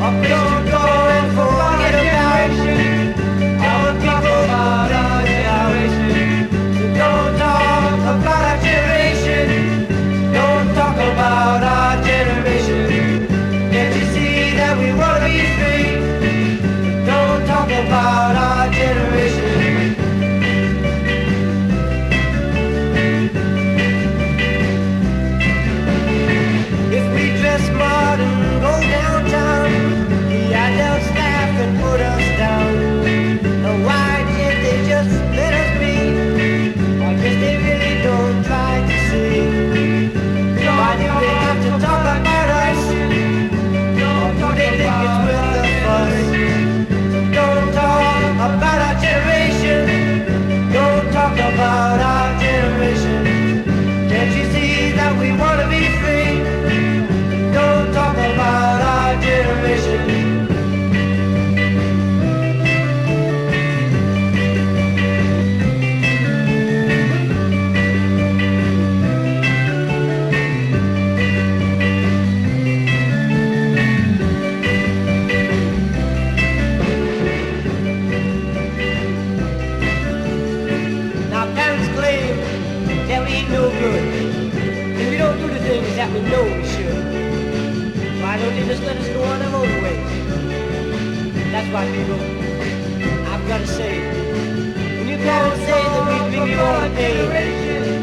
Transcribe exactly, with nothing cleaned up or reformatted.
a place to go and forget about all the people about our generation. So don't talk about our generation. Don't talk about our generation. Can't you see that we want to be free? Don't talk about our generation. If we dress smart and go downtown, the adults laugh and put us down. Now why can't they just let us be? I guess they really don't try to see. Why do they have to talk about us? Or do they think it's worth the fuss? So don't talk about our generation. Don't talk about our generation. Can't you see that we want to be free? Don't talk about our generation. Now parents claim that we ain't no good, and we don't do the things that we know we should. Why don't they just let us go on our own way? That's why, people, I've got to say, when you parents say that we bring you all pain,